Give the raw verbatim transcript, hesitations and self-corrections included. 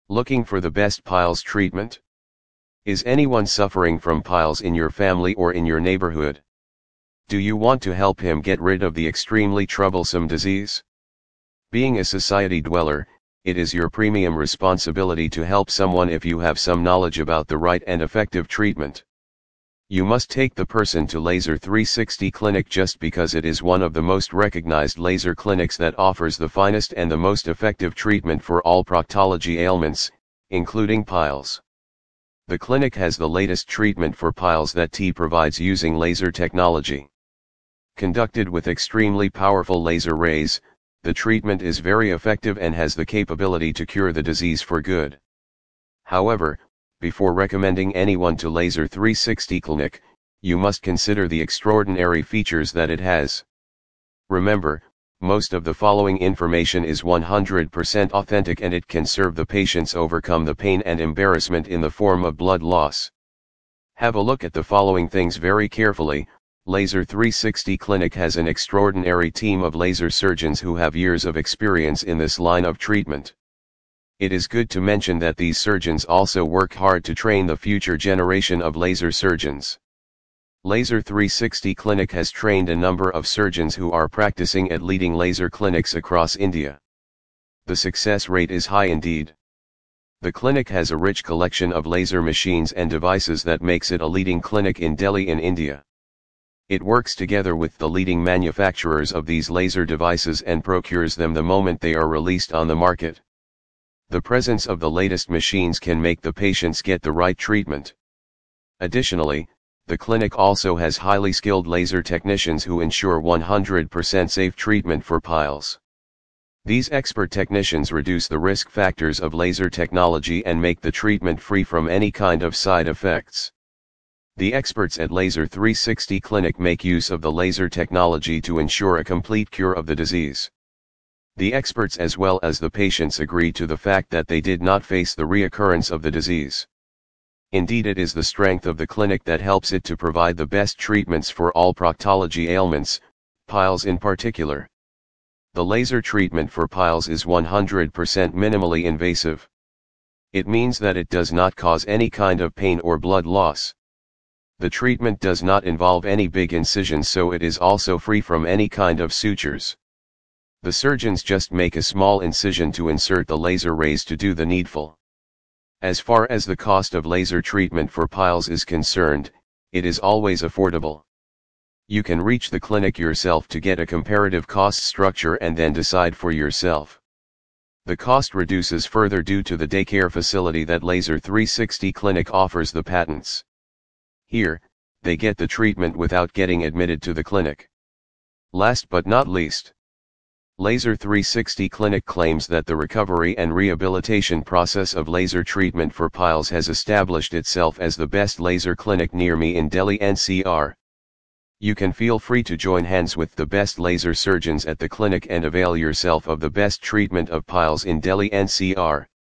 Looking for the best piles treatment? Is anyone suffering from piles in your family or in your neighborhood? Do you want to help him get rid of the extremely troublesome disease? Being a society dweller, it is your premium responsibility to help someone if you have some knowledge about the right and effective treatment. You must take the person to Laser three sixty Clinic just because it is one of the most recognized laser clinics that offers the finest and the most effective treatment for all proctology ailments, including piles. The clinic has the latest treatment for piles that T provides using laser technology. Conducted with extremely powerful laser rays, the treatment is very effective and has the capability to cure the disease for good. However, before recommending anyone to Laser three sixty Clinic, you must consider the extraordinary features that it has. Remember, most of the following information is one hundred percent authentic and it can serve the patients overcome the pain and embarrassment in the form of blood loss. Have a look at the following things very carefully. Laser three sixty Clinic has an extraordinary team of laser surgeons who have years of experience in this line of treatment. It is good to mention that these surgeons also work hard to train the future generation of laser surgeons. Laser three sixty Clinic has trained a number of surgeons who are practicing at leading laser clinics across India. The success rate is high indeed. The clinic has a rich collection of laser machines and devices that makes it a leading clinic in Delhi in India. It works together with the leading manufacturers of these laser devices and procures them the moment they are released on the market. The presence of the latest machines can make the patients get the right treatment. Additionally, the clinic also has highly skilled laser technicians who ensure one hundred percent safe treatment for piles. These expert technicians reduce the risk factors of laser technology and make the treatment free from any kind of side effects. The experts at Laser three sixty Clinic make use of the laser technology to ensure a complete cure of the disease. The experts as well as the patients agree to the fact that they did not face the reoccurrence of the disease. Indeed, it is the strength of the clinic that helps it to provide the best treatments for all proctology ailments, piles in particular. The laser treatment for piles is one hundred percent minimally invasive. It means that it does not cause any kind of pain or blood loss. The treatment does not involve any big incisions, so it is also free from any kind of sutures. The surgeons just make a small incision to insert the laser rays to do the needful. As far as the cost of laser treatment for piles is concerned, it is always affordable. You can reach the clinic yourself to get a comparative cost structure and then decide for yourself. The cost reduces further due to the daycare facility that Laser three sixty Clinic offers the patents. Here, they get the treatment without getting admitted to the clinic. Last but not least, Laser three sixty Clinic claims that the recovery and rehabilitation process of laser treatment for piles has established itself as the best laser clinic near me in Delhi N C R. You can feel free to join hands with the best laser surgeons at the clinic and avail yourself of the best treatment of piles in Delhi N C R.